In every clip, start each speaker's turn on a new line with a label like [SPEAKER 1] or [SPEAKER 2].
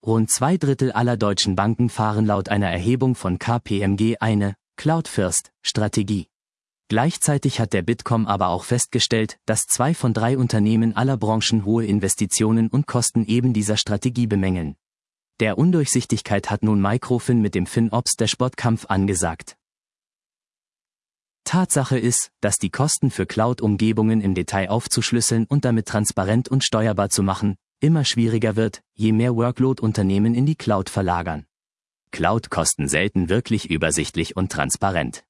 [SPEAKER 1] Rund 2/3 aller deutschen Banken fahren laut einer Erhebung von KPMG eine Cloud-First-Strategie. Gleichzeitig hat der Bitkom aber auch festgestellt, dass 2 von 3 Unternehmen aller Branchen hohe Investitionen und Kosten eben dieser Strategie bemängeln. Der Undurchsichtigkeit hat nun Microfin mit dem FinOps Kampf angesagt. Tatsache ist, dass die Kosten für Cloud-Umgebungen im Detail aufzuschlüsseln und damit transparent und steuerbar zu machen, immer schwieriger wird, je mehr Workload Unternehmen in die Cloud verlagern. Cloud-Kosten selten wirklich übersichtlich und transparent.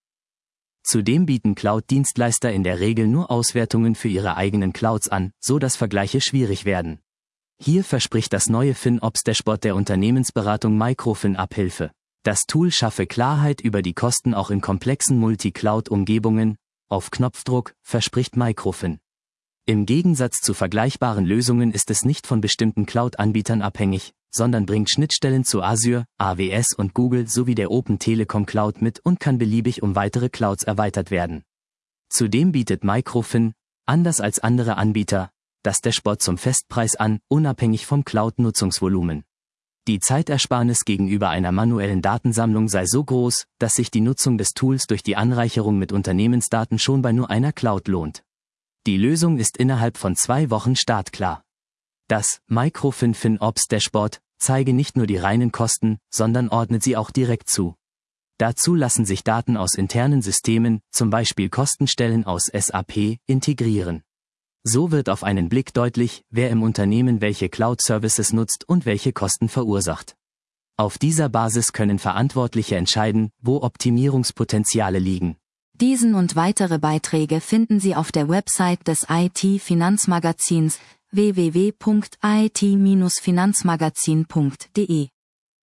[SPEAKER 1] Zudem bieten Cloud-Dienstleister in der Regel nur Auswertungen für ihre eigenen Clouds an, so dass Vergleiche schwierig werden. Hier verspricht das neue FinOps-Dashboard der Unternehmensberatung Microfin Abhilfe. Das Tool schaffe Klarheit über die Kosten auch in komplexen Multi-Cloud-Umgebungen, auf Knopfdruck, verspricht Microfin. Im Gegensatz zu vergleichbaren Lösungen ist es nicht von bestimmten Cloud-Anbietern abhängig, sondern bringt Schnittstellen zu Azure, AWS und Google sowie der Open Telekom Cloud mit und kann beliebig um weitere Clouds erweitert werden. Zudem bietet Microfin, anders als andere Anbieter, das Dashboard zum Festpreis an, unabhängig vom Cloud-Nutzungsvolumen. Die Zeitersparnis gegenüber einer manuellen Datensammlung sei so groß, dass sich die Nutzung des Tools durch die Anreicherung mit Unternehmensdaten schon bei nur einer Cloud lohnt. Die Lösung ist innerhalb von 2 Wochen startklar. Das Microfin FinOps Dashboard zeige nicht nur die reinen Kosten, sondern ordnet sie auch direkt zu. Dazu lassen sich Daten aus internen Systemen, zum Beispiel Kostenstellen aus SAP, integrieren. So wird auf einen Blick deutlich, wer im Unternehmen welche Cloud-Services nutzt und welche Kosten verursacht. Auf dieser Basis können Verantwortliche entscheiden, wo Optimierungspotenziale liegen.
[SPEAKER 2] Diesen und weitere Beiträge finden Sie auf der Website des IT-Finanzmagazins www.it-finanzmagazin.de.